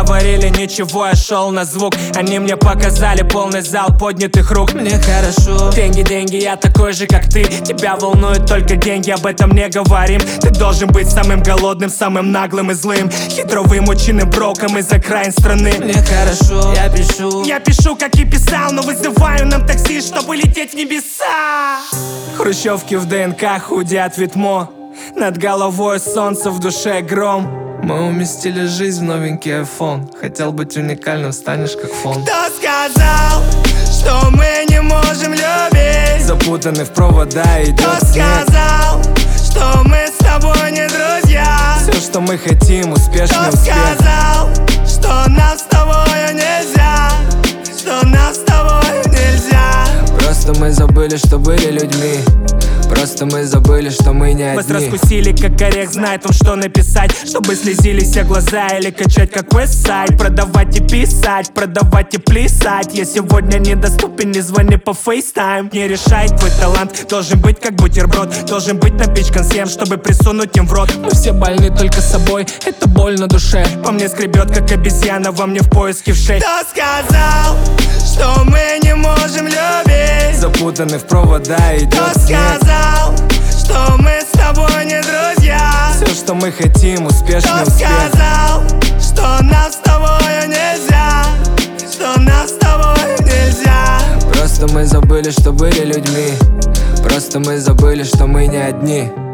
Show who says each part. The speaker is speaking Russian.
Speaker 1: говорили ничего, я шел на звук. Они мне показали полный зал поднятых рук. Мне хорошо. Деньги, деньги, я такой же, как ты. Тебя волнуют только деньги, об этом не говорим. Ты должен быть самым голодным, самым наглым и злым, хитро вымученным броком из окраин страны. Мне хорошо, я пишу, как и писал, но вызываю нам такси, чтобы лететь в небеса. Хрущевки в ДНК, худи от Витмо. Над головой солнце, в душе гром.
Speaker 2: Мы уместили жизнь в новенький iPhone. Хотел быть уникальным, станешь как фон.
Speaker 1: Кто сказал, что мы не можем любить?
Speaker 2: Запутанный в провода идет
Speaker 1: Кто
Speaker 2: снег.
Speaker 1: сказал, что мы с тобой не друзья?
Speaker 2: Все, что мы хотим, успешный
Speaker 1: Кто
Speaker 2: успех.
Speaker 1: сказал, что нам с тобой нельзя? Что нам с тобой нельзя?
Speaker 2: Просто мы забыли, что были людьми. Просто мы забыли, что мы не
Speaker 1: Вас
Speaker 2: одни.
Speaker 1: раскусили, как орех, знает он, что написать, чтобы слезились все глаза или качать, как Westside. Продавать и писать, продавать и плясать. Я сегодня недоступен, не звони по FaceTime. Не решай, твой талант должен быть как бутерброд. Должен быть напичкан всем, чтобы присунуть им в рот.
Speaker 2: Мы все больны только собой, это боль на душе.
Speaker 1: По мне скребет, как обезьяна, во мне в поиске в шее. Кто сказал, что мы не можем любить?
Speaker 2: Запутанный в провода идет
Speaker 1: Кто
Speaker 2: снег.
Speaker 1: сказал, что мы с тобой не друзья?
Speaker 2: Все, что мы хотим, успешный
Speaker 1: Кто
Speaker 2: успех.
Speaker 1: сказал, что нам с тобой нельзя? Что нам с тобой нельзя?
Speaker 2: Просто мы забыли, что были людьми. Просто мы забыли, что мы не одни.